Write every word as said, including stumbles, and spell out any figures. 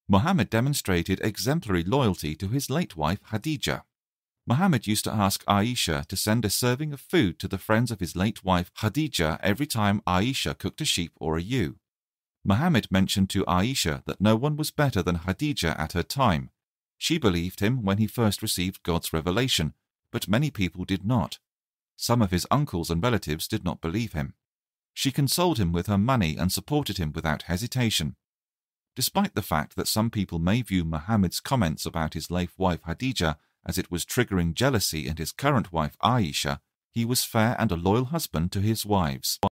Muhammad demonstrated exemplary loyalty to his late wife Khadija. Muhammad used to ask Aisha to send a serving of food to the friends of his late wife Khadija every time Aisha cooked a sheep or a ewe. Muhammad mentioned to Aisha that no one was better than Khadija at her time. She believed him when he first received God's revelation, but many people did not. Some of his uncles and relatives did not believe him. She consoled him with her money and supported him without hesitation. Despite the fact that some people may view Muhammad's comments about his late wife Khadija as it was triggering jealousy in his current wife Aisha, he was fair and a loyal husband to his wives.